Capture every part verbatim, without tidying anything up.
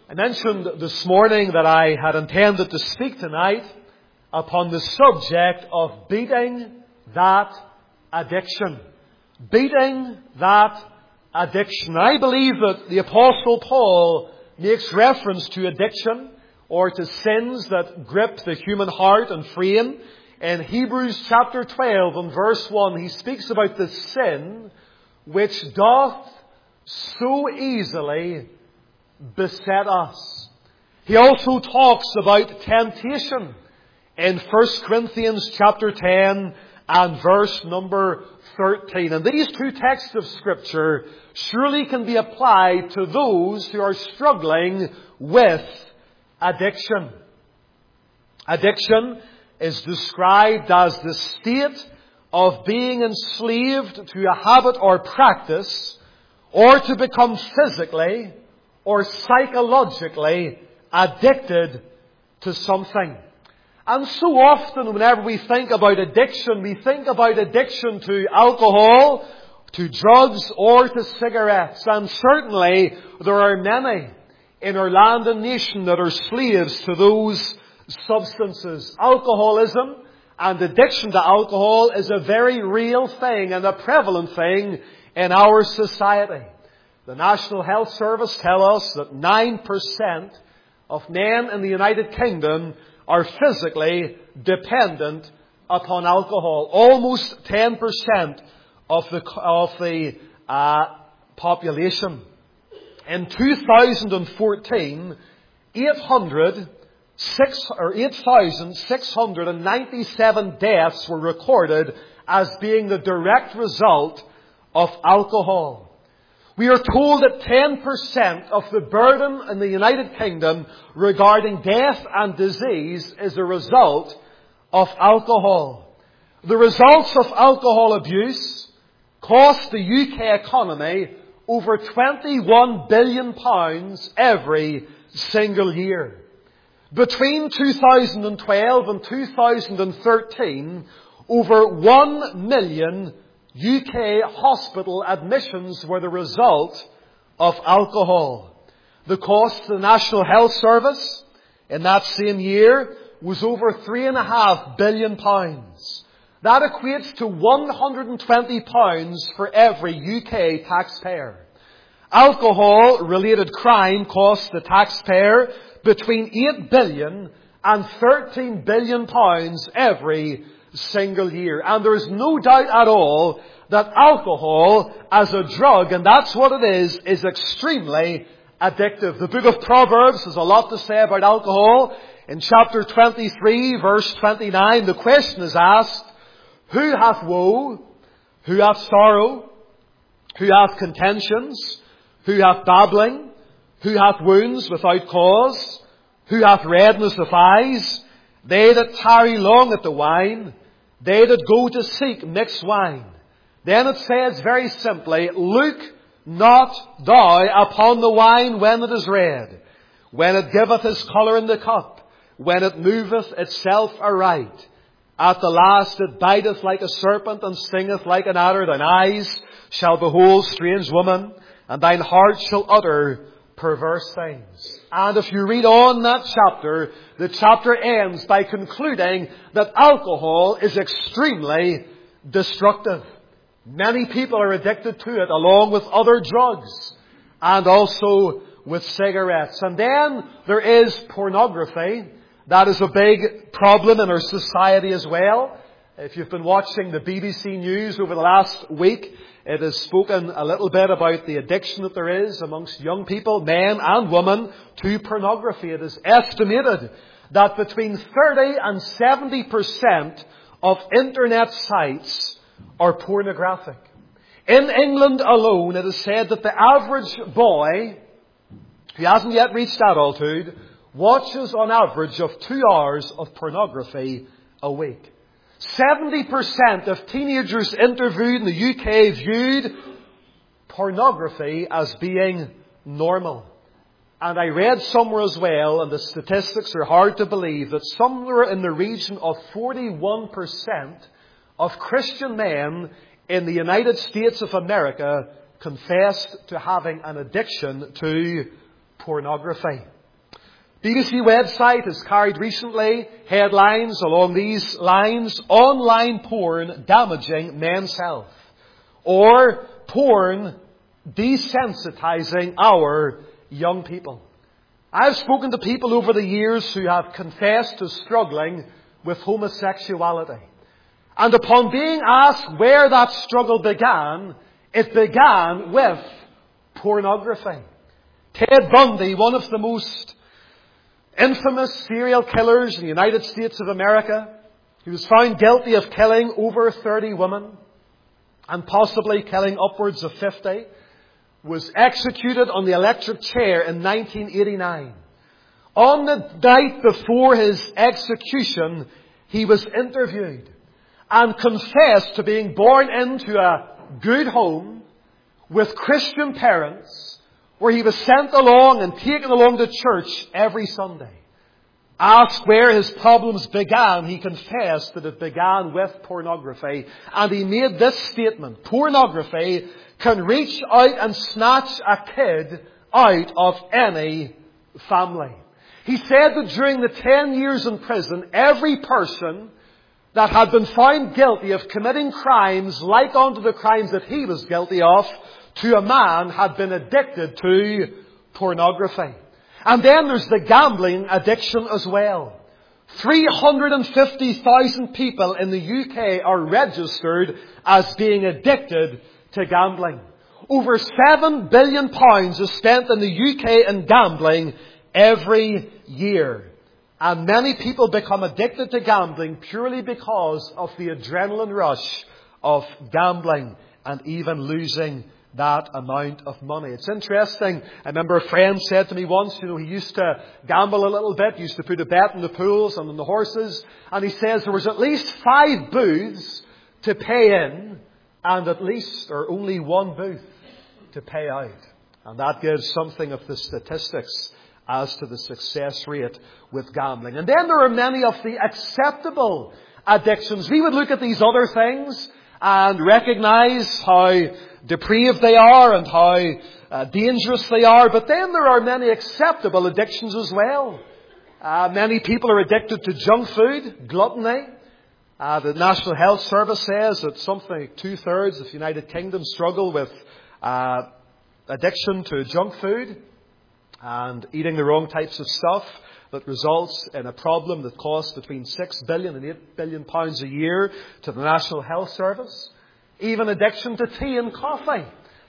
I mentioned this morning that I had intended to speak tonight upon the subject of beating that addiction. Beating that addiction. I believe that the Apostle Paul makes reference to addiction or to sins that grip the human heart and frame. In Hebrews chapter twelve and verse one, he speaks about the sin which doth so easily beset us. He also talks about temptation in First Corinthians chapter ten and verse number thirteen. And these two texts of Scripture surely can be applied to those who are struggling with addiction. Addiction is described as the state of being enslaved to a habit or practice, or to become physically or psychologically addicted to something. And so often whenever we think about addiction, we think about addiction to alcohol, to drugs, or to cigarettes. And certainly there are many in our land and nation that are slaves to those substances. Alcoholism and addiction to alcohol is a very real thing and a prevalent thing in our society. The National Health Service tell us that nine percent of men in the United Kingdom are physically dependent upon alcohol. Almost ten percent of the, of the uh, population. In two thousand fourteen, eight hundred Six or eight thousand six hundred ninety-seven deaths were recorded as being the direct result of alcohol. We are told that ten percent of the burden in the United Kingdom regarding death and disease is a result of alcohol. The results of alcohol abuse cost the U K economy over twenty-one billion pounds every single year. Between two thousand twelve and two thousand thirteen, over one million U K hospital admissions were the result of alcohol. The cost to the National Health Service in that same year was over three and a half billion pounds. That equates to one hundred and twenty pounds for every U K taxpayer. Alcohol-related crime cost the taxpayer between eight billion and thirteen billion pounds every single year. And there is no doubt at all that alcohol as a drug, and that's what it is, is extremely addictive. The book of Proverbs has a lot to say about alcohol. In chapter twenty-three, verse twenty-nine, the question is asked, who hath woe? Who hath sorrow? Who hath contentions? Who hath babbling? Who hath wounds without cause? Who hath redness of eyes? They that tarry long at the wine, they that go to seek mixed wine. Then it says very simply, look not thou upon the wine when it is red, when it giveth his colour in the cup, when it moveth itself aright. At the last it biteth like a serpent and stingeth like an adder. Thine eyes shall behold strange woman, and thine heart shall utter perverse things. And if you read on that chapter, the chapter ends by concluding that alcohol is extremely destructive. Many people are addicted to it, along with other drugs and also with cigarettes. And then there is pornography. That is a big problem in our society as well. If you've been watching the B B C News over the last week, it has spoken a little bit about the addiction that there is amongst young people, men and women, to pornography. It is estimated that between thirty and seventy percent of internet sites are pornographic. In England alone, it is said that the average boy, who hasn't yet reached adulthood, watches on average of two hours of pornography a week. seventy percent of teenagers interviewed in the U K viewed pornography as being normal. And I read somewhere as well, and the statistics are hard to believe, that somewhere in the region of forty-one percent of Christian men in the United States of America confessed to having an addiction to pornography. B B C website has carried recently headlines along these lines: online porn damaging men's health, or porn desensitizing our young people. I've spoken to people over the years who have confessed to struggling with homosexuality. And upon being asked where that struggle began, it began with pornography. Ted Bundy, one of the most infamous serial killers in the United States of America, he was found guilty of killing over thirty women and possibly killing upwards of fifty, was executed on the electric chair in nineteen eighty-nine. On the night before his execution, he was interviewed and confessed to being born into a good home with Christian parents, where he was sent along and taken along to church every Sunday. Asked where his problems began, he confessed that it began with pornography. And he made this statement: pornography can reach out and snatch a kid out of any family. He said that during the ten years in prison, every person that had been found guilty of committing crimes like unto the crimes that he was guilty of, to a man, had been addicted to pornography. And then there's the gambling addiction as well. three hundred fifty thousand people in the U K are registered as being addicted to gambling. Over seven billion pounds is spent in the U K in gambling every year. And many people become addicted to gambling purely because of the adrenaline rush of gambling and even losing that amount of money. It's interesting. I remember a friend said to me once, you know, he used to gamble a little bit, used to put a bet in the pools and on the horses. And he says there was at least five booths to pay in and at least, or only one booth to pay out. And that gives something of the statistics as to the success rate with gambling. And then there are many of the acceptable addictions. We would look at these other things and recognize how depraved they are and how uh, dangerous they are. But then there are many acceptable addictions as well. Uh, many people are addicted to junk food, gluttony. Uh, the National Health Service says that something like two-thirds of the United Kingdom struggle with uh, addiction to junk food and eating the wrong types of stuff that results in a problem that costs between six billion and eight billion pounds a year to the National Health Service. Even addiction to tea and coffee.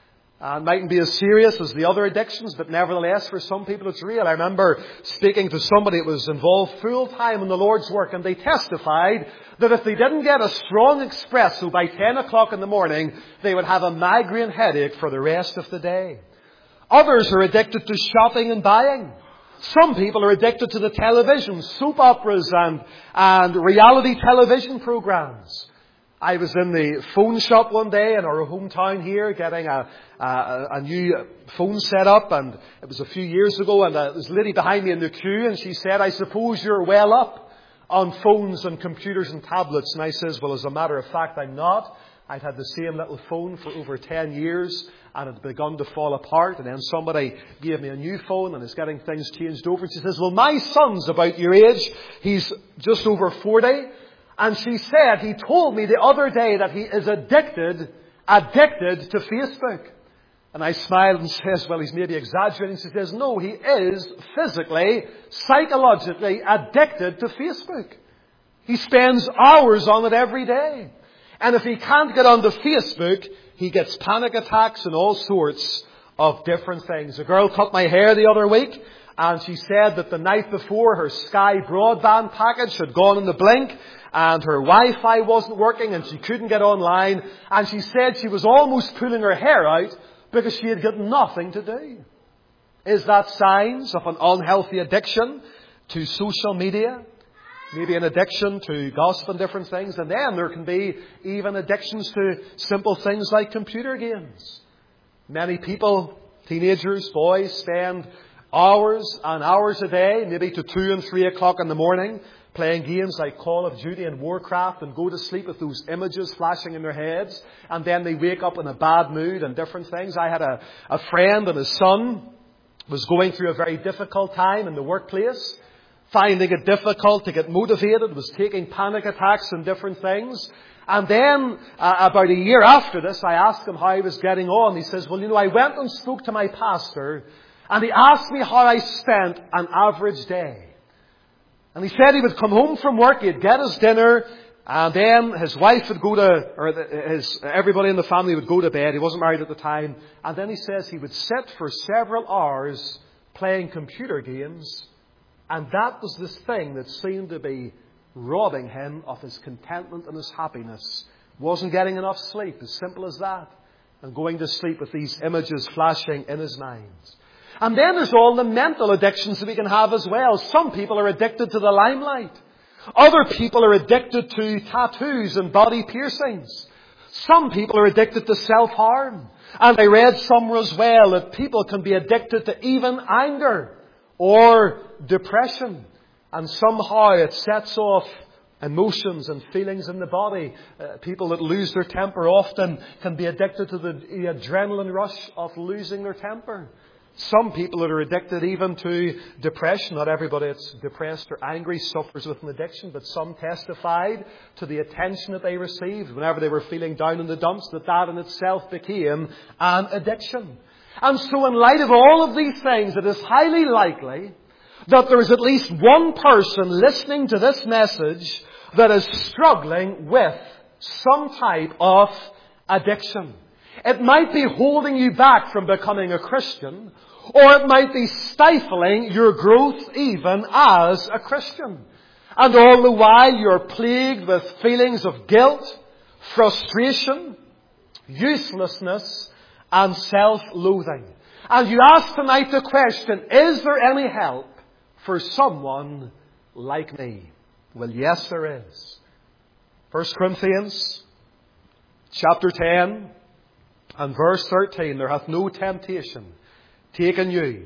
And mightn't be as serious as the other addictions, but nevertheless, for some people it's real. I remember speaking to somebody that was involved full time in the Lord's work, and they testified that if they didn't get a strong espresso by ten o'clock in the morning, they would have a migraine headache for the rest of the day. Others are addicted to shopping and buying. Some people are addicted to the television, soap operas and, and reality television programs. I was in the phone shop one day in our hometown here getting a, a, a new phone set up, and it was a few years ago, and there was a lady behind me in the queue, and she said, "I suppose you're well up on phones and computers and tablets." And I says, "Well, as a matter of fact, I'm not. I'd had the same little phone for over ten years and it had begun to fall apart, and then somebody gave me a new phone and is getting things changed over." And she says, "Well, my son's about your age. He's just over forty. And she said, he told me the other day that he is addicted, addicted to Facebook." And I smiled and says, "Well, he's maybe exaggerating." She says, "No, he is physically, psychologically addicted to Facebook. He spends hours on it every day. And if he can't get onto Facebook, he gets panic attacks and all sorts of different things." A girl cut my hair the other week, and she said that the night before her Sky broadband package had gone in the blink, and her Wi-Fi wasn't working and she couldn't get online. And she said she was almost pulling her hair out because she had got nothing to do. Is that signs of an unhealthy addiction to social media? Maybe an addiction to gossip and different things. And then there can be even addictions to simple things like computer games. Many people, teenagers, boys, spend hours and hours a day, maybe to two and three o'clock in the morning, playing games like Call of Duty and Warcraft, and go to sleep with those images flashing in their heads. And then they wake up in a bad mood and different things. I had a, a friend and his son was going through a very difficult time in the workplace, finding it difficult to get motivated, was taking panic attacks and different things. And then, uh, about a year after this, I asked him how he was getting on. He says, well, you know, I went and spoke to my pastor, and he asked me how I spent an average day. And he said he would come home from work, he'd get his dinner, and then his wife would go to, or his, everybody in the family would go to bed. He wasn't married at the time. And then he says he would sit for several hours playing computer games. And that was this thing that seemed to be robbing him of his contentment and his happiness. Wasn't getting enough sleep, as simple as that. And going to sleep with these images flashing in his mind. And then there's all the mental addictions that we can have as well. Some people are addicted to the limelight. Other people are addicted to tattoos and body piercings. Some people are addicted to self-harm. And I read somewhere as well that people can be addicted to even anger or depression. And somehow it sets off emotions and feelings in the body. Uh, people that lose their temper often can be addicted to the, the adrenaline rush of losing their temper. Some people that are addicted even to depression, not everybody that's depressed or angry suffers with an addiction, but some testified to the attention that they received whenever they were feeling down in the dumps, that that in itself became an addiction. And so in light of all of these things, it is highly likely that there is at least one person listening to this message that is struggling with some type of addiction. It might be holding you back from becoming a Christian, or it might be stifling your growth even as a Christian. And all the while you're plagued with feelings of guilt, frustration, uselessness, and self-loathing. And you ask tonight the question, is there any help for someone like me? Well, yes, there is. First Corinthians chapter ten and verse thirteen, there hath no temptation taken you.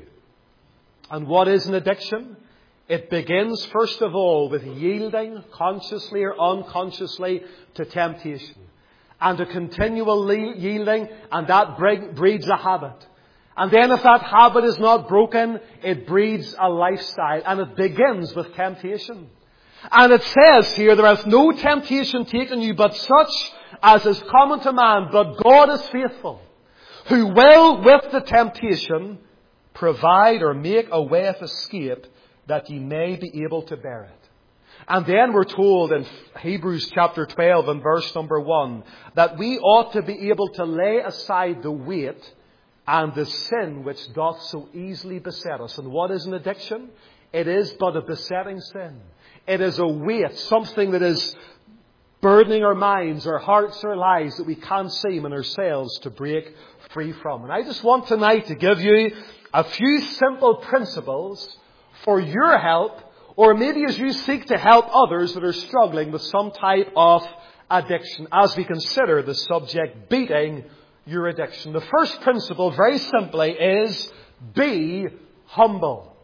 And what is an addiction? It begins, first of all, with yielding, consciously or unconsciously, to temptation. And a continual yielding, and that breeds a habit. And then if that habit is not broken, it breeds a lifestyle. And it begins with temptation. And it says here, there hath no temptation taken you, but such as is common to man. But God is faithful, who will with the temptation provide or make a way of escape, that ye may be able to bear it. And then we're told in Hebrews chapter twelve and verse number one, that we ought to be able to lay aside the weight and the sin which doth so easily beset us. And what is an addiction? It is but a besetting sin. It is a weight, something that is burdening our minds, our hearts, our lives, that we can't seem in ourselves to break free from. And I just want tonight to give you a few simple principles for your help, or maybe as you seek to help others that are struggling with some type of addiction, as we consider the subject, beating your addiction. The first principle, very simply, is be humble.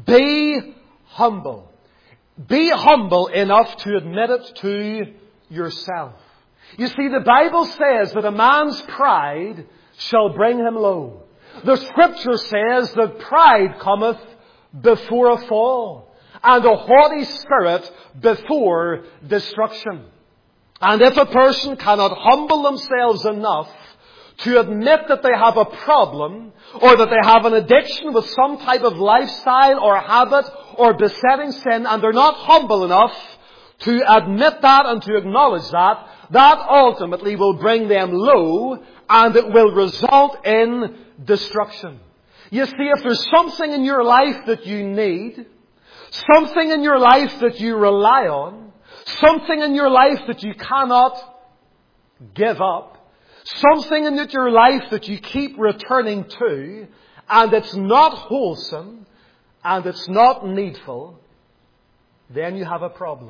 Be humble. Be humble enough to admit it to yourself. You see, the Bible says that a man's pride shall bring him low. The Scripture says that pride cometh before a fall, and a haughty spirit before destruction. And if a person cannot humble themselves enough to admit that they have a problem, or that they have an addiction with some type of lifestyle or habit or besetting sin, and they're not humble enough to admit that and to acknowledge that, that ultimately will bring them low, and it will result in destruction. You see, if there's something in your life that you need, something in your life that you rely on, something in your life that you cannot give up, something in your life that you keep returning to, and it's not wholesome, and it's not needful, then you have a problem.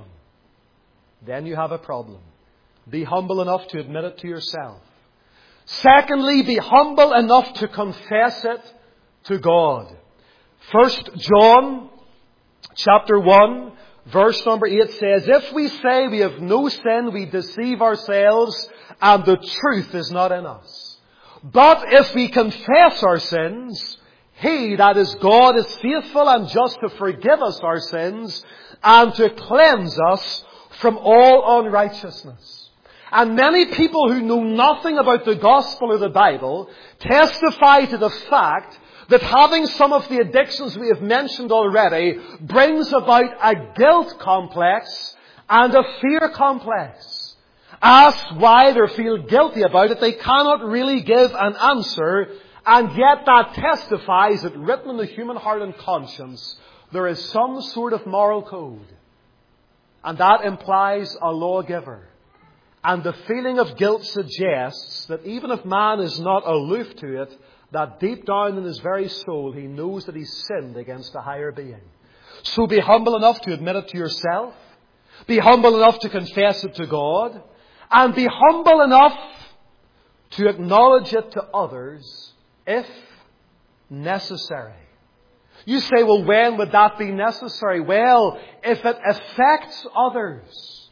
Then you have a problem. Be humble enough to admit it to yourself. Secondly, be humble enough to confess it to God. First John chapter one, verse number eight says, if we say we have no sin, we deceive ourselves, and the truth is not in us. But if we confess our sins, He, that is God, is faithful and just to forgive us our sins and to cleanse us from all unrighteousness. And many people who know nothing about the gospel or the Bible testify to the fact that having some of the addictions we have mentioned already brings about a guilt complex and a fear complex. Asked why they feel guilty about it, they cannot really give an answer, and yet that testifies that written in the human heart and conscience, there is some sort of moral code. And that implies a lawgiver. And the feeling of guilt suggests that even if man is not aloof to it, that deep down in his very soul, he knows that he's sinned against a higher being. So be humble enough to admit it to yourself. Be humble enough to confess it to God. And be humble enough to acknowledge it to others if necessary. You say, well, when would that be necessary? Well, if it affects others.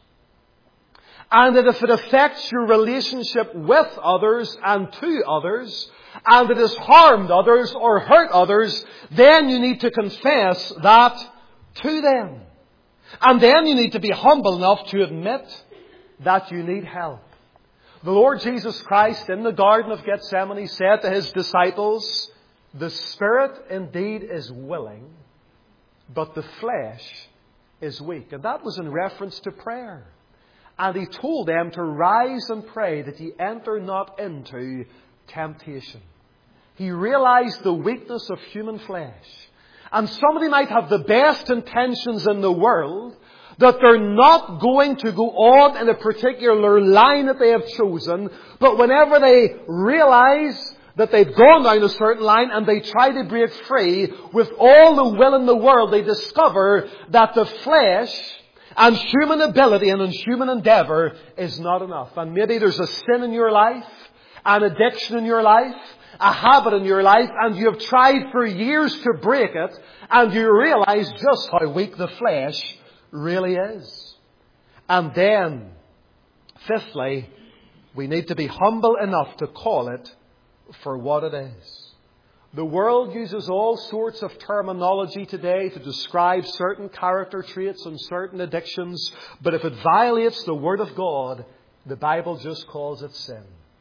And that if it affects your relationship with others and to others, and it has harmed others or hurt others, then you need to confess that to them. And then you need to be humble enough to admit that you need help. The Lord Jesus Christ in the Garden of Gethsemane said to His disciples, the spirit indeed is willing, but the flesh is weak. And that was in reference to prayer. And He told them to rise and pray that ye enter not into temptation. He realized the weakness of human flesh. And somebody might have the best intentions in the world, that they're not going to go on in a particular line that they have chosen, but whenever they realize that they've gone down a certain line and they try to break free with all the will in the world, they discover that the flesh and human ability and human endeavour is not enough. And maybe there's a sin in your life, an addiction in your life, a habit in your life, and you have tried for years to break it, and you realize just how weak the flesh really is. And then, fifthly, we need to be humble enough to call it for what it is. The world uses all sorts of terminology today to describe certain character traits and certain addictions, but if it violates the Word of God, the Bible just calls it sin.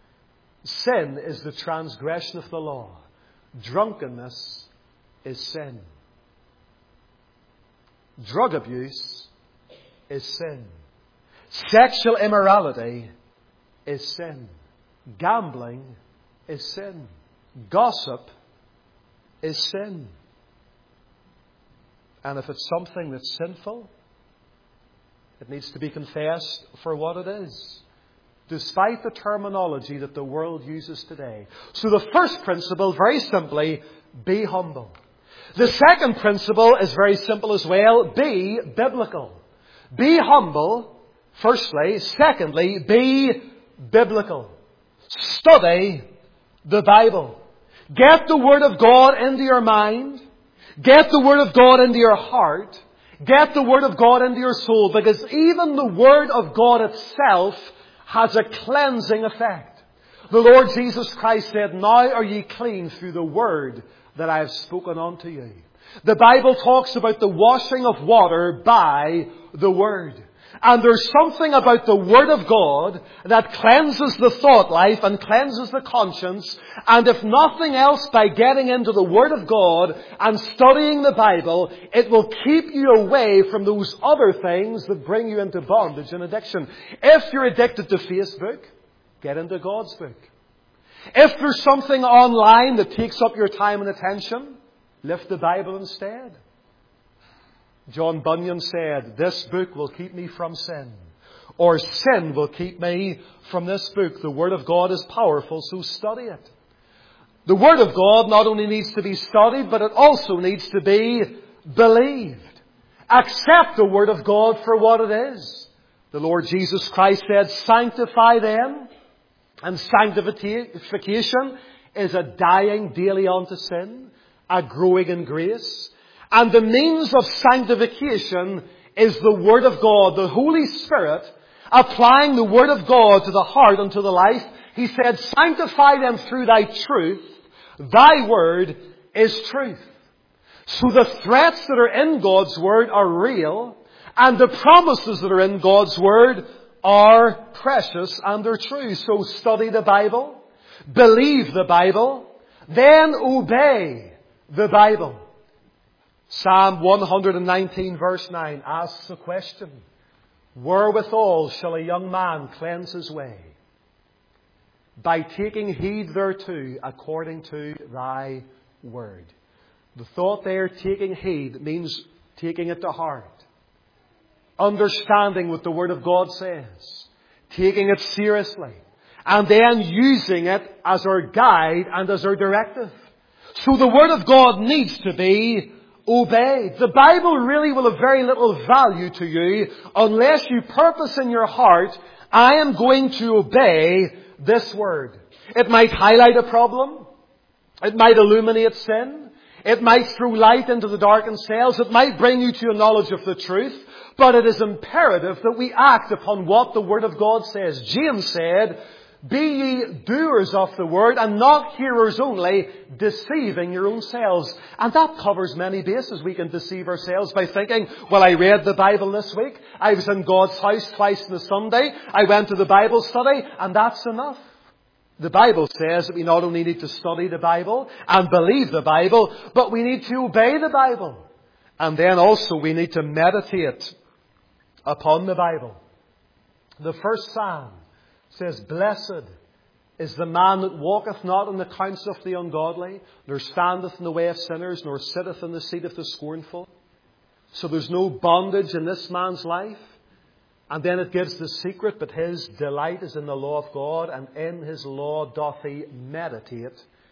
Sin is the transgression of the law. Drunkenness is sin. Drug abuse is sin. Sexual immorality is sin. Gambling is sin. Gossip is sin. And if it's something that's sinful, it needs to be confessed for what it is, despite the terminology that the world uses today. So the first principle, very simply, be humble. The second principle is very simple as well. Be biblical. Be humble, firstly. Secondly, be biblical. Study the Bible. Get the Word of God into your mind. Get the Word of God into your heart. Get the Word of God into your soul. Because even the Word of God itself has a cleansing effect. The Lord Jesus Christ said, now are ye clean through the Word that I have spoken unto you. The Bible talks about the washing of water by the Word. And there's something about the Word of God that cleanses the thought life and cleanses the conscience. And if nothing else, by getting into the Word of God and studying the Bible, it will keep you away from those other things that bring you into bondage and addiction. If you're addicted to Facebook, get into God's book. If there's something online that takes up your time and attention, lift the Bible instead. John Bunyan said, this book will keep me from sin. Or sin will keep me from this book. The Word of God is powerful, so study it. The Word of God not only needs to be studied, but it also needs to be believed. Accept the Word of God for what it is. The Lord Jesus Christ said, sanctify them. And sanctification is a dying daily unto sin, a growing in grace. And the means of sanctification is the Word of God, the Holy Spirit, applying the Word of God to the heart and to the life. He said, sanctify them through thy truth. Thy word is truth. So the threats that are in God's Word are real, and the promises that are in God's Word are precious and they're true. So study the Bible, believe the Bible, then obey the Bible. Psalm one nineteen verse nine asks a question. Wherewithal shall a young man cleanse his way? By taking heed thereto according to thy word. The thought there, taking heed, means taking it to heart. Understanding what the Word of God says. Taking it seriously. And then using it as our guide and as our directive. So the Word of God needs to be obeyed. The Bible really will have very little value to you unless you purpose in your heart, I am going to obey this Word. It might highlight a problem. It might illuminate sin. It might throw light into the darkened cells. It might bring you to a knowledge of the truth. But it is imperative that we act upon what the Word of God says. James said, be ye doers of the Word and not hearers only, deceiving your own selves. And that covers many bases. We can deceive ourselves by thinking, well, I read the Bible this week. I was in God's house twice on a Sunday. I went to the Bible study, and that's enough. The Bible says that we not only need to study the Bible and believe the Bible, but we need to obey the Bible. And then also we need to meditate upon the Bible. The first Psalm says, blessed is the man that walketh not in the counsel of the ungodly, nor standeth in the way of sinners, nor sitteth in the seat of the scornful. So there's no bondage in this man's life. And then it gives the secret, but his delight is in the law of God, and in his law doth he meditate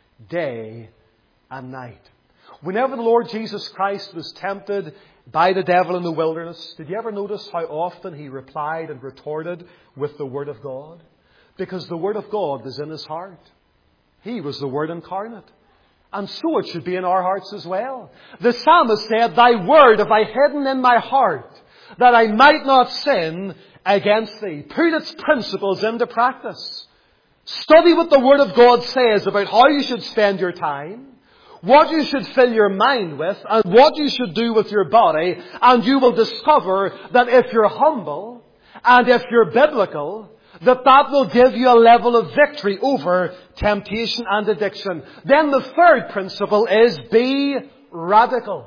day and night. Whenever the Lord Jesus Christ was tempted by the devil in the wilderness, did you ever notice how often he replied and retorted with the Word of God? Because the Word of God was in his heart. He was the Word incarnate. And so it should be in our hearts as well. The psalmist said, thy word have I hidden in my heart, that I might not sin against thee. Put its principles into practice. Study what the Word of God says about how you should spend your time, what you should fill your mind with, and what you should do with your body, and you will discover that if you're humble and if you're biblical, that that will give you a level of victory over temptation and addiction. Then the third principle is be radical.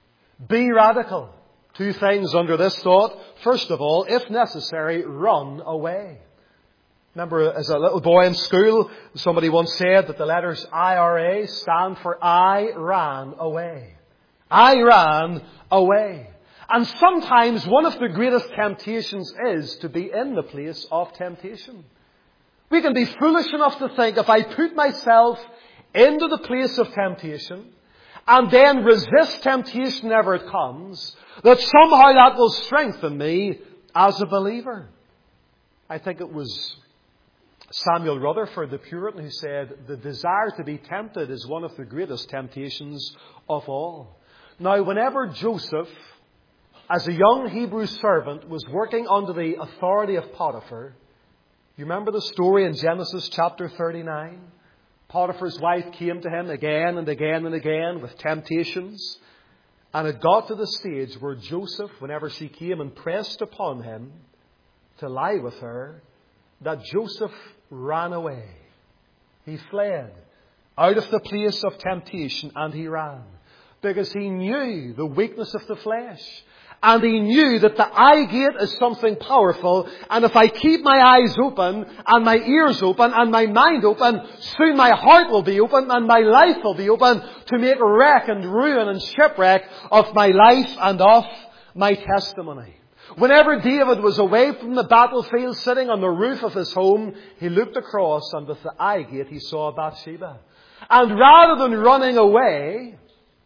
Be radical. Two things under this thought. First of all, if necessary, run away. Remember, as a little boy in school, somebody once said that the letters I R A stand for I ran away. I ran away. And sometimes one of the greatest temptations is to be in the place of temptation. We can be foolish enough to think, if I put myself into the place of temptation and then resist temptation whenever it comes, that somehow that will strengthen me as a believer. I think it was Samuel Rutherford, the Puritan, who said, the desire to be tempted is one of the greatest temptations of all. Now, whenever Joseph, as a young Hebrew servant, was working under the authority of Potiphar, you remember the story in Genesis chapter thirty-nine? Potiphar's wife came to him again and again and again with temptations. And it got to the stage where Joseph, whenever she came and pressed upon him to lie with her, that Joseph ran away. He fled out of the place of temptation, and he ran. Because he knew the weakness of the flesh. And he knew that the eye gate is something powerful. And if I keep my eyes open, and my ears open, and my mind open, soon my heart will be open, and my life will be open to make wreck and ruin and shipwreck of my life and of my testimony. Whenever David was away from the battlefield, sitting on the roof of his home, he looked across, and with the eye gate he saw Bathsheba. And rather than running away,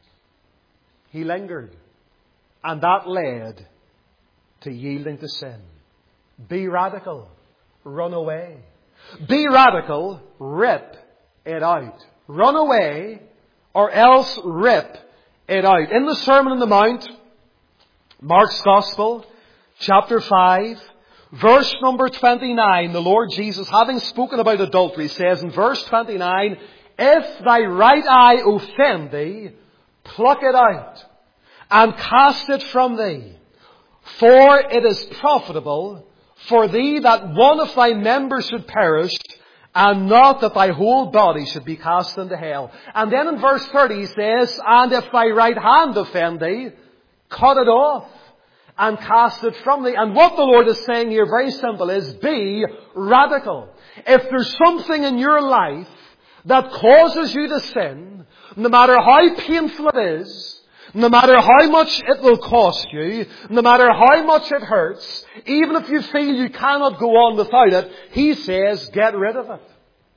he lingered. And that led to yielding to sin. Be radical. Run away. Be radical. Rip it out. Run away, or else rip it out. In the Sermon on the Mount, Mark's Gospel, chapter five, verse number twenty-nine, the Lord Jesus, having spoken about adultery, says in verse twenty-nine, if thy right eye offend thee, pluck it out, and cast it from thee. For it is profitable for thee that one of thy members should perish, and not that thy whole body should be cast into hell. And then in verse thirty he says, and if thy right hand offend thee, cut it off, and cast it from thee. And what the Lord is saying here, very simple, is be radical. If there's something in your life that causes you to sin, no matter how painful it is, no matter how much it will cost you, no matter how much it hurts, even if you feel you cannot go on without it, He says, get rid of it.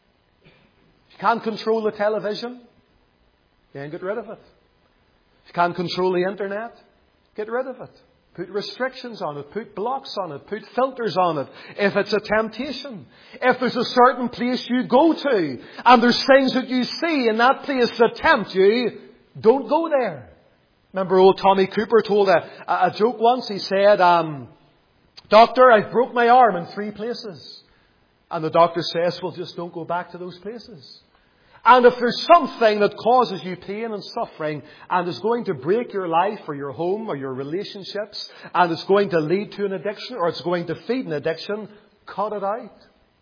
If you can't control the television, then get rid of it. If you can't control the internet, get rid of it. Put restrictions on it. Put blocks on it. Put filters on it. If it's a temptation. If there's a certain place you go to and there's things that you see in that place that tempt you, don't go there. Remember old Tommy Cooper told a, a joke once. He said, um, Doctor, I broke my arm in three places. And the doctor says, well, just don't go back to those places. And if there's something that causes you pain and suffering and is going to break your life or your home or your relationships and it's going to lead to an addiction or it's going to feed an addiction, cut it out.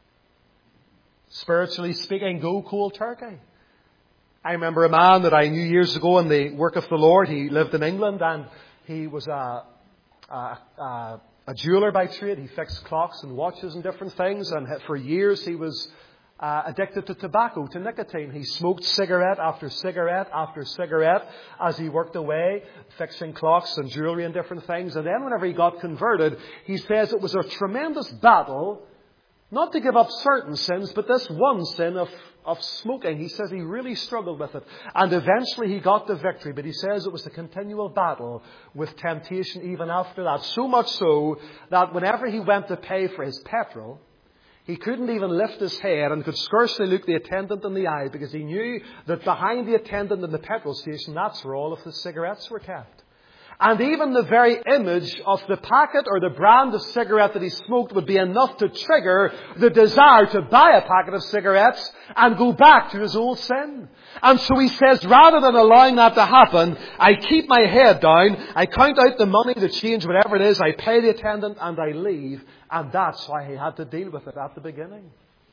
Spiritually speaking, go cold turkey. I remember a man that I knew years ago in the work of the Lord. He lived in England and he was a, a, a, a jeweler by trade. He fixed clocks and watches and different things. And for years he was Uh, addicted to tobacco, to nicotine. He smoked cigarette after cigarette after cigarette as he worked away, fixing clocks and jewellery and different things. And then whenever he got converted, he says it was a tremendous battle, not to give up certain sins, but this one sin of, of smoking. He says he really struggled with it. And eventually he got the victory. But he says it was a continual battle with temptation even after that. So much so that whenever he went to pay for his petrol, he couldn't even lift his head and could scarcely look the attendant in the eye because he knew that behind the attendant in the petrol station, that's where all of the cigarettes were kept. And even the very image of the packet or the brand of cigarette that he smoked would be enough to trigger the desire to buy a packet of cigarettes and go back to his old sin. And so he says, rather than allowing that to happen, I keep my head down, I count out the money, the change, whatever it is, I pay the attendant and I leave. And that's why he had to deal with it at the beginning.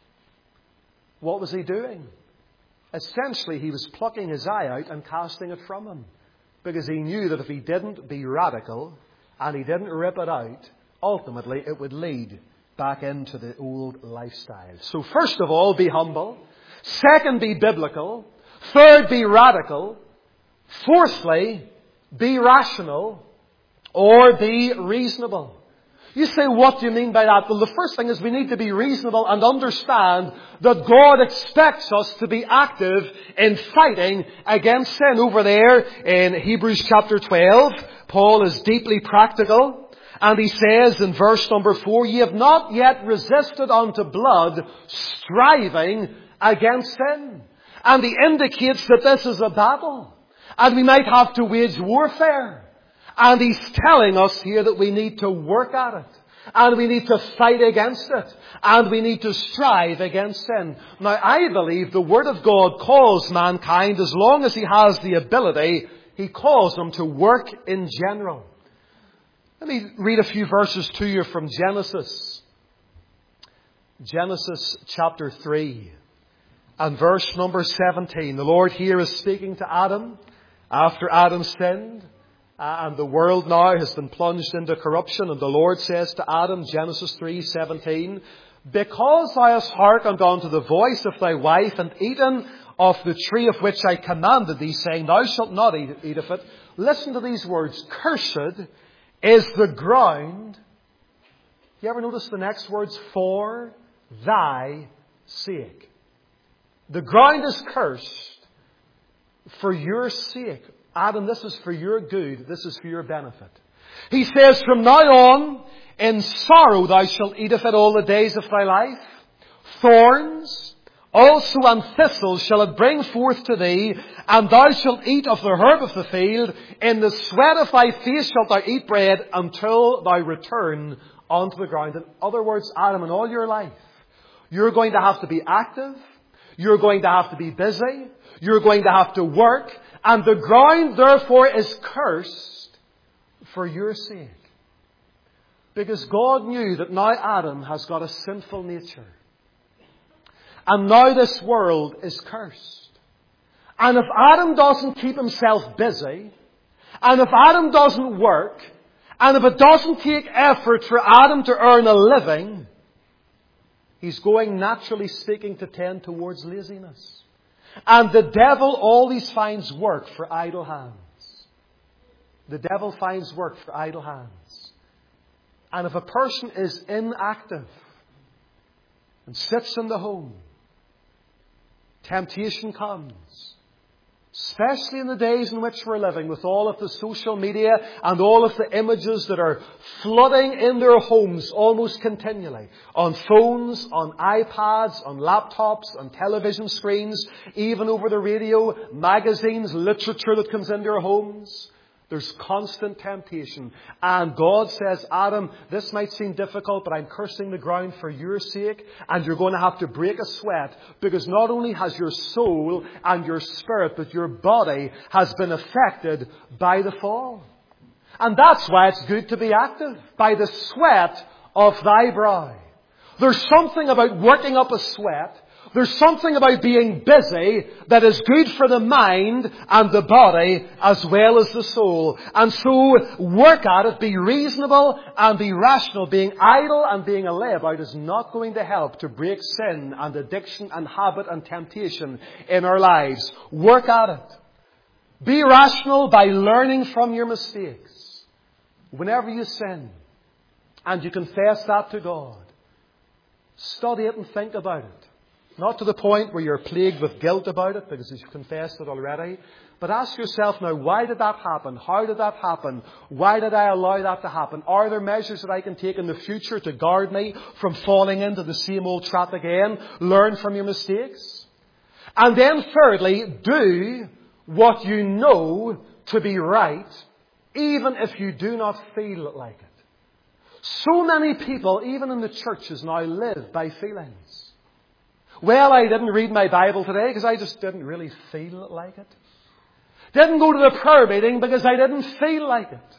What was he doing? Essentially, he was plucking his eye out and casting it from him. Because he knew that if he didn't be radical and he didn't rip it out, ultimately it would lead back into the old lifestyle. So first of all, be humble. Second, be biblical. Third, be radical. Fourthly, be rational or be reasonable. You say, what do you mean by that? Well, the first thing is we need to be reasonable and understand that God expects us to be active in fighting against sin. Over there in Hebrews chapter twelve, Paul is deeply practical. And he says in verse number four, ye have not yet resisted unto blood, striving against sin. And he indicates that this is a battle. And we might have to wage warfare. And he's telling us here that we need to work at it. And we need to fight against it. And we need to strive against sin. Now, I believe the Word of God calls mankind, as long as he has the ability, he calls them to work in general. Let me read a few verses to you from Genesis. Genesis chapter three and verse number seventeen. The Lord here is speaking to Adam after Adam sinned. Uh, and the world now has been plunged into corruption. And the Lord says to Adam, Genesis three seventeen, because thou hast hearkened unto the voice of thy wife, and eaten of the tree of which I commanded thee, saying, thou shalt not eat, eat of it. Listen to these words. Cursed is the ground. You ever notice the next words? For thy sake. The ground is cursed for your sake. Adam, this is for your good. This is for your benefit. He says, from now on, in sorrow thou shalt eat of it all the days of thy life. Thorns also and thistles shall it bring forth to thee, and thou shalt eat of the herb of the field. In the sweat of thy face shalt thou eat bread until thou return unto the ground. In other words, Adam, in all your life, you're going to have to be active. You're going to have to be busy. You're going to have to work. And the ground, therefore, is cursed for your sake. Because God knew that now Adam has got a sinful nature. And now this world is cursed. And if Adam doesn't keep himself busy, and if Adam doesn't work, and if it doesn't take effort for Adam to earn a living, he's going, naturally speaking, to tend towards laziness. And the devil always finds work for idle hands. The devil finds work for idle hands. And if a person is inactive and sits in the home, temptation comes. Especially in the days in which we're living, with all of the social media and all of the images that are flooding in their homes almost continually. On phones, on iPads, on laptops, on television screens, even over the radio, magazines, literature that comes into our homes. There's constant temptation. And God says, Adam, this might seem difficult, but I'm cursing the ground for your sake. And you're going to have to break a sweat. Because not only has your soul and your spirit, but your body has been affected by the fall. And that's why it's good to be active. By the sweat of thy brow. There's something about working up a sweat. There's something about being busy that is good for the mind and the body as well as the soul. And so work at it, be reasonable and be rational. Being idle and being a layabout is not going to help to break sin and addiction and habit and temptation in our lives. Work at it. Be rational by learning from your mistakes. Whenever you sin and you confess that to God, study it and think about it. Not to the point where you're plagued with guilt about it, because you've confessed it already. But ask yourself now, why did that happen? How did that happen? Why did I allow that to happen? Are there measures that I can take in the future to guard me from falling into the same old trap again? Learn from your mistakes. And then thirdly, do what you know to be right, even if you do not feel like it. So many people, even in the churches now, live by feelings. Well, I didn't read my Bible today because I just didn't really feel like it. Didn't go to the prayer meeting because I didn't feel like it.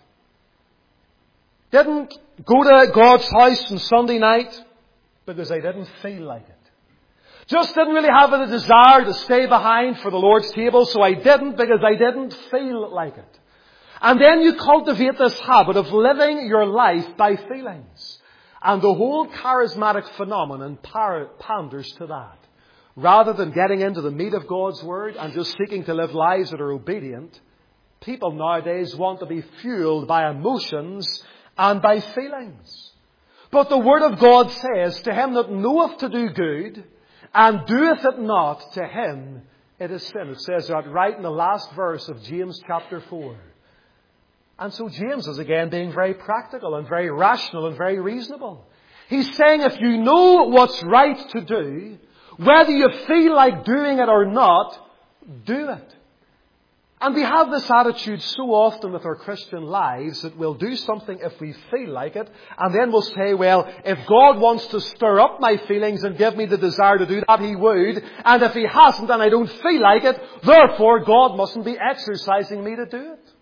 Didn't go to God's house on Sunday night because I didn't feel like it. Just didn't really have a desire to stay behind for the Lord's table, so I didn't because I didn't feel like it. And then you cultivate this habit of living your life by feelings. And the whole charismatic phenomenon panders to that. Rather than getting into the meat of God's Word and just seeking to live lives that are obedient, people nowadays want to be fueled by emotions and by feelings. But the Word of God says, to him that knoweth to do good, and doeth it not, to him it is sin. It says that right in the last verse of James chapter four. And so James is again being very practical and very rational and very reasonable. He's saying if you know what's right to do, whether you feel like doing it or not, do it. And we have this attitude so often with our Christian lives that we'll do something if we feel like it, and then we'll say, well, if God wants to stir up my feelings and give me the desire to do that, He would. And if He hasn't and I don't feel like it, therefore God mustn't be exercising me to do it.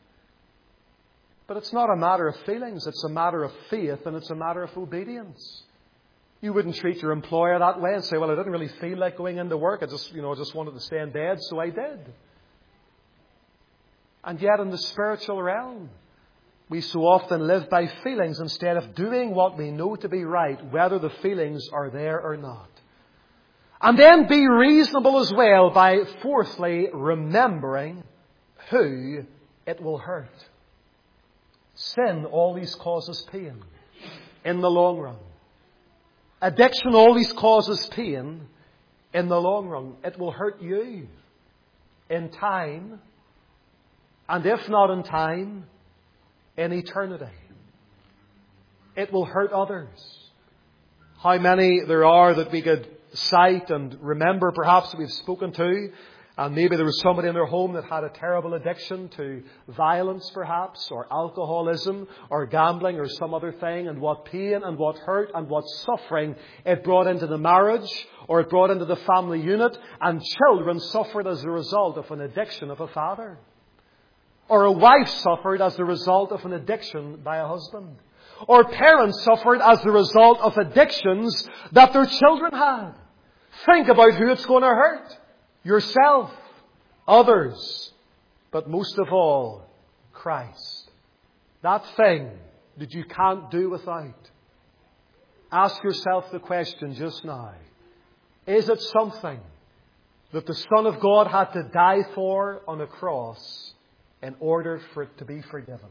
But it's not a matter of feelings, it's a matter of faith and it's a matter of obedience. You wouldn't treat your employer that way and say, well, I didn't really feel like going into work. I just, you know, just wanted to stay in bed, so I did. And yet in the spiritual realm, we so often live by feelings instead of doing what we know to be right, whether the feelings are there or not. And then be reasonable as well by, fourthly, remembering who it will hurt. Sin always causes pain in the long run. Addiction always causes pain in the long run. It will hurt you in time, and if not in time, in eternity. It will hurt others. How many there are that we could cite and remember perhaps that we've spoken to, And maybe there was somebody in their home that had a terrible addiction to violence perhaps, or alcoholism, or gambling, or some other thing, and what pain and what hurt and what suffering it brought into the marriage, or it brought into the family unit, and children suffered as a result of an addiction of a father. Or a wife suffered as a result of an addiction by a husband. Or parents suffered as a result of addictions that their children had. Think about who it's going to hurt. Yourself, others, but most of all, Christ. That thing that you can't do without. Ask yourself the question just now. Is it something that the Son of God had to die for on a cross in order for it to be forgiven?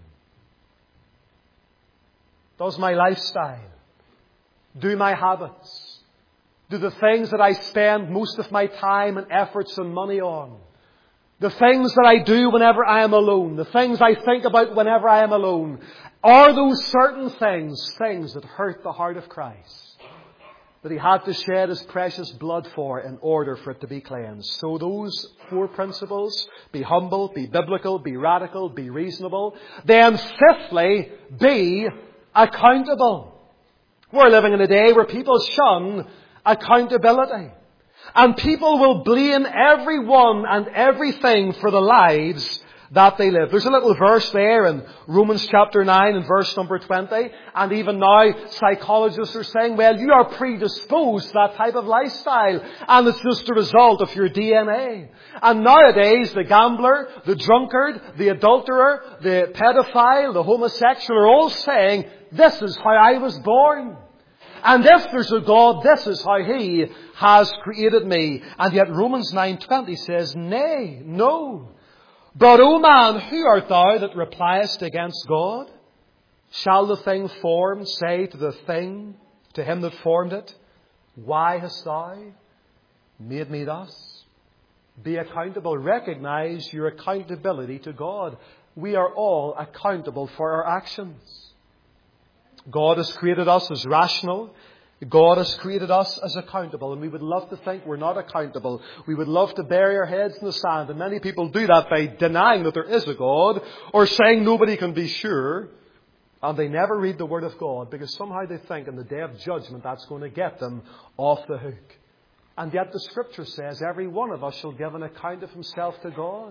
Does my lifestyle, do my habits, do the things that I spend most of my time and efforts and money on, the things that I do whenever I am alone, the things I think about whenever I am alone, are those certain things, things that hurt the heart of Christ, that He had to shed His precious blood for in order for it to be cleansed? So those four principles, be humble, be biblical, be radical, be reasonable. Then fifthly, be accountable. We're living in a day where people shun accountability. And people will blame everyone and everything for the lives that they live. There's a little verse there in Romans chapter nine and verse number twenty. And even now psychologists are saying, well, you are predisposed to that type of lifestyle. And it's just a result of your D N A. And nowadays the gambler, the drunkard, the adulterer, the pedophile, the homosexual are all saying, this is how I was born. And if there's a God, this is how He has created me. And yet Romans nine twenty says, nay, no. But, O man, who art thou that repliest against God? Shall the thing formed say to the thing, to him that formed it, why hast thou made me thus? Be accountable. Recognize your accountability to God. We are all accountable for our actions. God has created us as rational. God has created us as accountable. And we would love to think we're not accountable. We would love to bury our heads in the sand. And many people do that by denying that there is a God, or saying nobody can be sure. And they never read the Word of God, because somehow they think in the day of judgment that's going to get them off the hook. And yet the Scripture says every one of us shall give an account of himself to God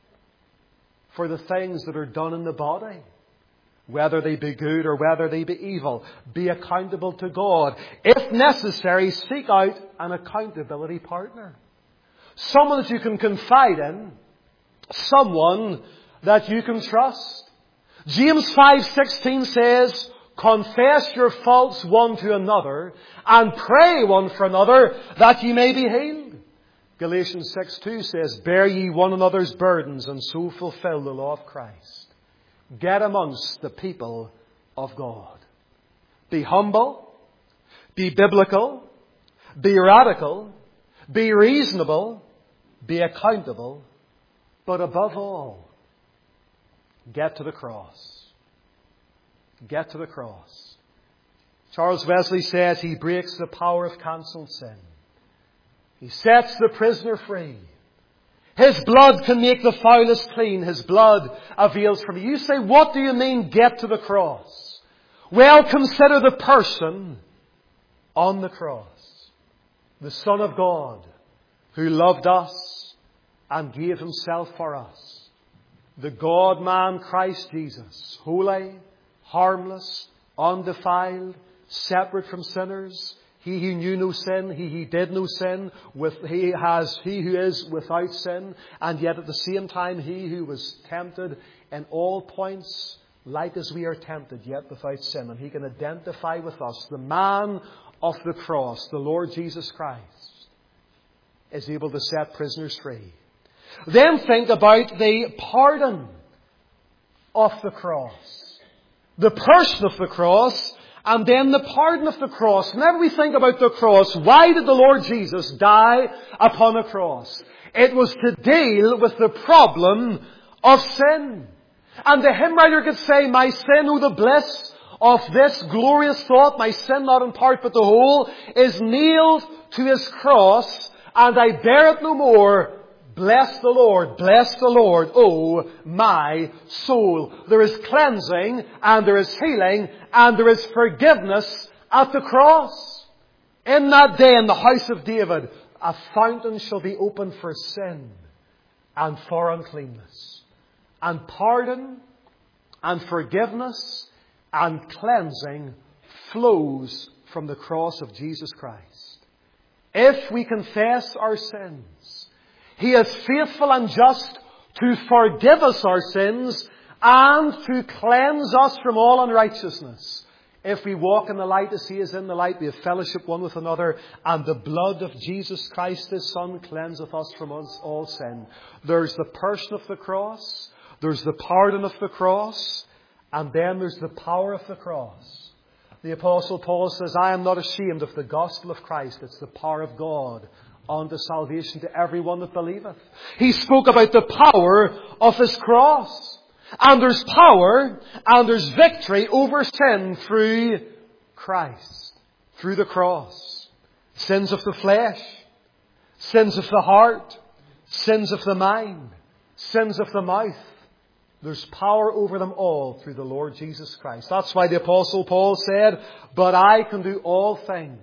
for the things that are done in the body. Whether they be good or whether they be evil, be accountable to God. If necessary, seek out an accountability partner. Someone that you can confide in. Someone that you can trust. James five sixteen says, confess your faults one to another and pray one for another that ye may be healed. Galatians six two says, bear ye one another's burdens and so fulfill the law of Christ. Get amongst the people of God. Be humble. Be biblical. Be radical. Be reasonable. Be accountable. But above all, get to the cross. Get to the cross. Charles Wesley says he breaks the power of cancelled sin. He sets the prisoner free. His blood can make the foulest clean. His blood avails for me. You say, what do you mean, get to the cross? Well, consider the person on the cross. The Son of God, who loved us and gave Himself for us. The God-man Christ Jesus, holy, harmless, undefiled, separate from sinners. He who knew no sin, He who did no sin, with, he has He who is without sin, and yet at the same time He who was tempted in all points, like as we are tempted, yet without sin. And He can identify with us. The man of the cross, the Lord Jesus Christ, is able to set prisoners free. Then think about the pardon of the cross. The person of the cross. And then the pardon of the cross. Whenever we think about the cross, why did the Lord Jesus die upon a cross? It was to deal with the problem of sin. And the hymn writer could say, my sin, oh the bliss of this glorious thought, my sin not in part but the whole, is nailed to His cross, and I bear it no more, Bless the Lord, bless the Lord, O my soul. There is cleansing, and there is healing, and there is forgiveness at the cross. In that day in the house of David, a fountain shall be opened for sin and for uncleanness. And pardon and forgiveness and cleansing flows from the cross of Jesus Christ. If we confess our sins, He is faithful and just to forgive us our sins and to cleanse us from all unrighteousness. If we walk in the light as He is in the light, we have fellowship one with another, and the blood of Jesus Christ, His Son, cleanseth us from us all sin. There's the person of the cross, there's the pardon of the cross, and then there's the power of the cross. The Apostle Paul says, I am not ashamed of the gospel of Christ. It's the power of God unto salvation to everyone that believeth. He spoke about the power of His cross. And there's power and there's victory over sin through Christ, through the cross. Sins of the flesh, sins of the heart, sins of the mind, sins of the mouth. There's power over them all through the Lord Jesus Christ. That's why the Apostle Paul said, but I can do all things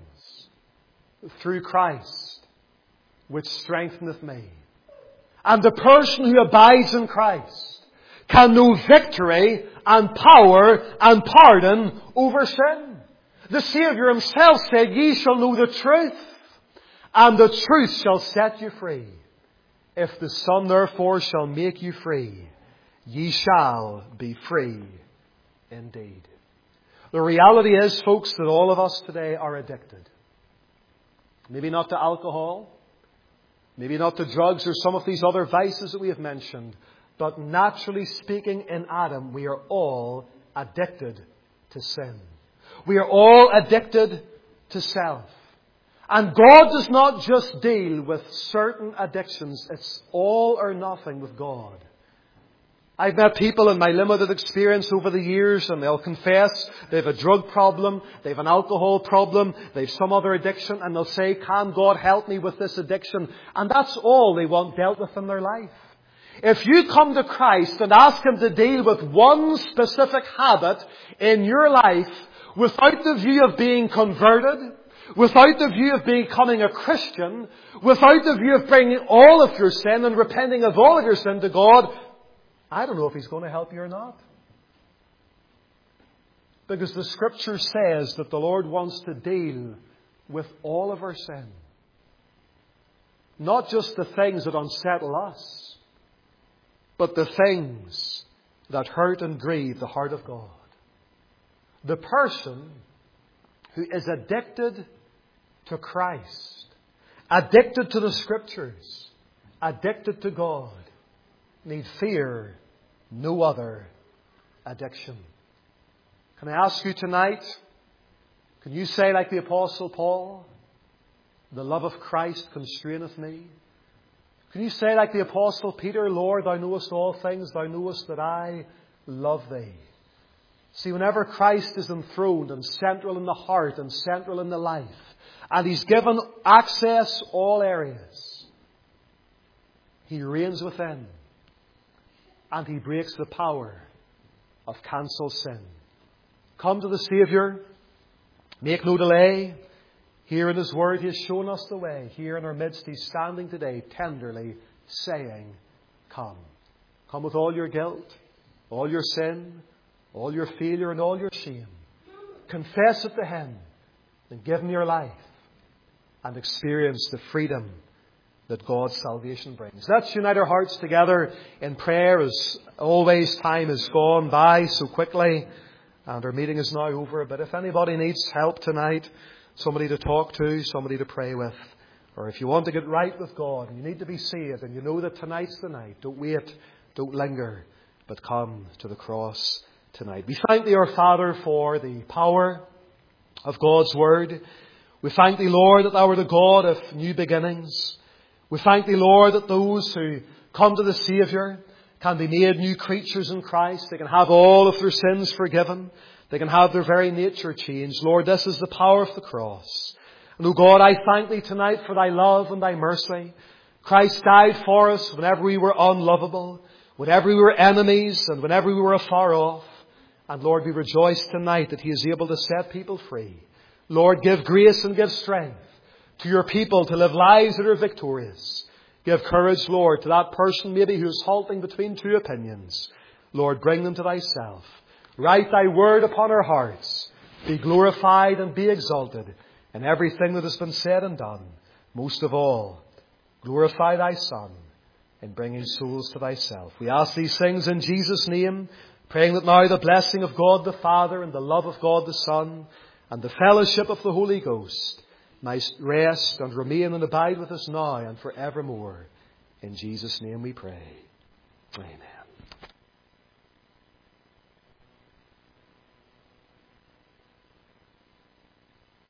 through Christ, which strengtheneth me. And the person who abides in Christ can know victory and power and pardon over sin. The Saviour Himself said, ye shall know the truth, and the truth shall set you free. If the Son therefore shall make you free, ye shall be free indeed. The reality is, folks, that all of us today are addicted. Maybe not to alcohol, maybe not to drugs or some of these other vices that we have mentioned, but naturally speaking, in Adam, we are all addicted to sin. We are all addicted to self. And God does not just deal with certain addictions. It's all or nothing with God. I've met people in my limited experience over the years, and they'll confess they have a drug problem, they have an alcohol problem, they have some other addiction, and they'll say, can God help me with this addiction? And that's all they want dealt with in their life. If you come to Christ and ask Him to deal with one specific habit in your life without the view of being converted, without the view of becoming a Christian, without the view of bringing all of your sin and repenting of all of your sin to God, I don't know if He's going to help you or not. Because the Scripture says that the Lord wants to deal with all of our sin. Not just the things that unsettle us, but the things that hurt and grieve the heart of God. The person who is addicted to Christ, addicted to the Scriptures, addicted to God, need fear no other addiction. Can I ask you tonight, can you say like the Apostle Paul, the love of Christ constraineth me? Can you say like the Apostle Peter, Lord, Thou knowest all things, Thou knowest that I love Thee. See, whenever Christ is enthroned and central in the heart and central in the life, and He's given access all areas, He reigns within, and He breaks the power of cancelled sin. Come to the Saviour, make no delay. Here in His Word He has shown us the way. Here in our midst He's standing today tenderly saying, come. Come with all your guilt, all your sin, all your failure and all your shame. Confess it to Him and give Him your life and experience the freedom that God's salvation brings. Let's unite our hearts together in prayer. As always, time has gone by so quickly and our meeting is now over. But if anybody needs help tonight, somebody to talk to, somebody to pray with, or if you want to get right with God and you need to be saved and you know that tonight's the night, don't wait, don't linger, but come to the cross tonight. We thank Thee, our Father, for the power of God's Word. We thank Thee, Lord, that Thou art a God of new beginnings. We thank Thee, Lord, that those who come to the Saviour can be made new creatures in Christ. They can have all of their sins forgiven. They can have their very nature changed. Lord, this is the power of the cross. And, O God, I thank Thee tonight for Thy love and Thy mercy. Christ died for us whenever we were unlovable, whenever we were enemies, and whenever we were afar off. And Lord, we rejoice tonight that He is able to set people free. Lord, give grace and give strength to your people to live lives that are victorious. Give courage, Lord, to that person maybe who is halting between two opinions. Lord, bring them to Thyself. Write Thy word upon our hearts. Be glorified and be exalted in everything that has been said and done. Most of all, glorify Thy Son in bringing souls to Thyself. We ask these things in Jesus' name, praying that now the blessing of God the Father and the love of God the Son and the fellowship of the Holy Ghost might rest and remain and abide with us now and forevermore. In Jesus' name we pray. Amen.